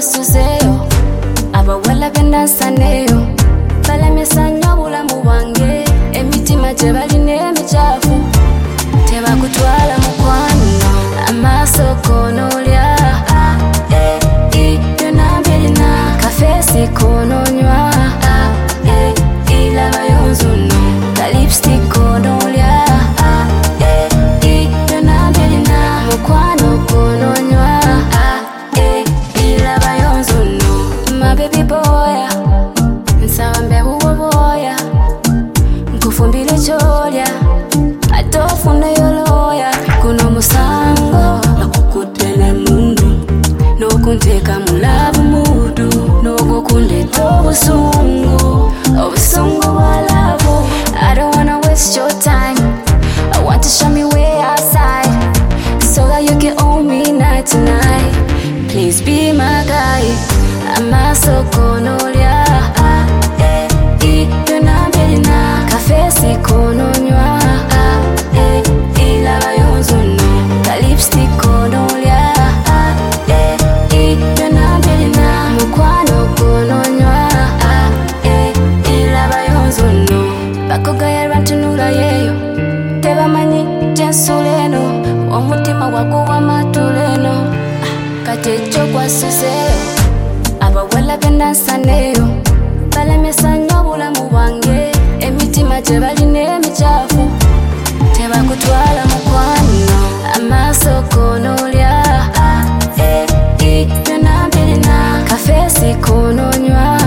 gwasuzeyo abawala bendansaneyo balemesa nnyo obulamu bwange emitima gye balina emicafu tebakutwala mukwano amaaso konoolya byonna mbirina kafeesi konoonywa ilabayo nzuno ka lipstick konoolya byonna mbirina mukwano konoonywa ilabayo nzuno my baby boya nsaba mbebuwo bwoya nkufumbire kyolya ate ofuneyo looya guno musango nakukutele mundu n'okunteeka mu love mood n'ogwokundeta obusungu bwa love. I don't wanna waste your time. I want to show me way outside so that you can own me night to night. Please be my guy. Amaaso konoolya byonna mbirina kafeesi konoonywa ilabayo nzuno ka lipstick konoolya byonna mbirina mukwano konoonywa ilabayo nzuno bakugaya lwantunula yeeyo tebamanyi gyensula eno omutima waguwa matula eno kati ekyo gwasuzeyo abawala bendansaneyo balemesa nnyo obulamu bwange emitima gye balina emicafu tebakutwala mukwano amaaso konoolya byonna mbirina kafeesi konoonywa